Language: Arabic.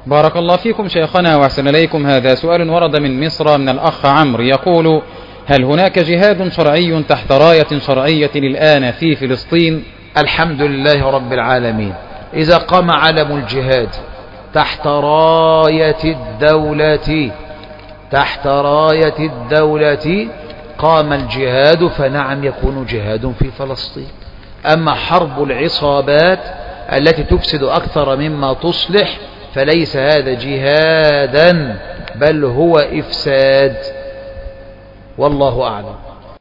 بارك الله فيكم شيخنا وأحسن إليكم. هذا سؤال ورد من مصر من الأخ عمرو يقول: هل هناك جهاد شرعي تحت راية شرعية الآن في فلسطين؟ الحمد لله رب العالمين. إذا قام علم الجهاد تحت راية الدولة قام الجهاد، فنعم يكون جهاد في فلسطين. أما حرب العصابات التي تفسد أكثر مما تصلح فليس هذا جهادا، بل هو إفساد، والله أعلم.